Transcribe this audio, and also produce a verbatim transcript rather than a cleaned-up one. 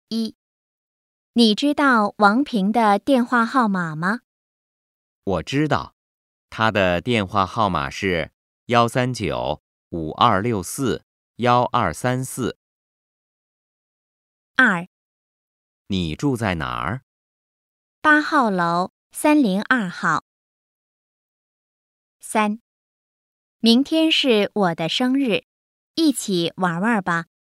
一，你知道王平的电话号码吗？ 我知道，他的电话号码是幺三九五二六四幺二三四。 二， 你住在哪儿？ 八号楼三零二号。三，明天是我的生日，一起玩玩吧。